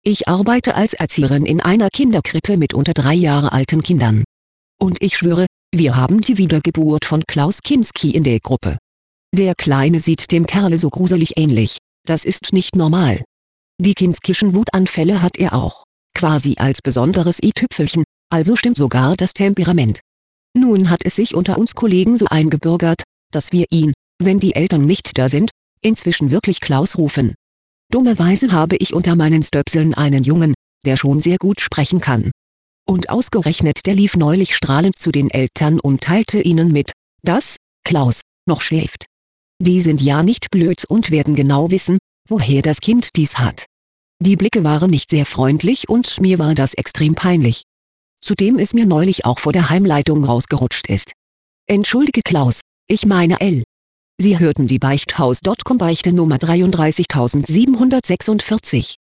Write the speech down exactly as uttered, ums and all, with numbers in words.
Ich arbeite als Erzieherin in einer Kinderkrippe mit unter drei Jahre alten Kindern. Und ich schwöre, wir haben die Wiedergeburt von Klaus Kinski in der Gruppe. Der Kleine sieht dem Kerle so gruselig ähnlich, das ist nicht normal. Die Kinskischen Wutanfälle hat er auch, quasi als besonderes i-Tüpfelchen, also stimmt sogar das Temperament. Nun hat es sich unter uns Kollegen so eingebürgert, dass wir ihn, wenn die Eltern nicht da sind, inzwischen wirklich Klaus rufen. Dummerweise habe ich unter meinen Stöpseln einen Jungen, der schon sehr gut sprechen kann. Und ausgerechnet der lief neulich strahlend zu den Eltern und teilte ihnen mit, dass Klaus noch schläft. Die sind ja nicht blöd und werden genau wissen, woher das Kind dies hat. Die Blicke waren nicht sehr freundlich und mir war das extrem peinlich. Zudem ist mir neulich auch vor der Heimleitung rausgerutscht ist. Entschuldige Klaus, ich meine L. Sie hörten die Beichthaus Punkt com Beichte Nummer dreiunddreißigtausendsiebenhundertsechsundvierzig.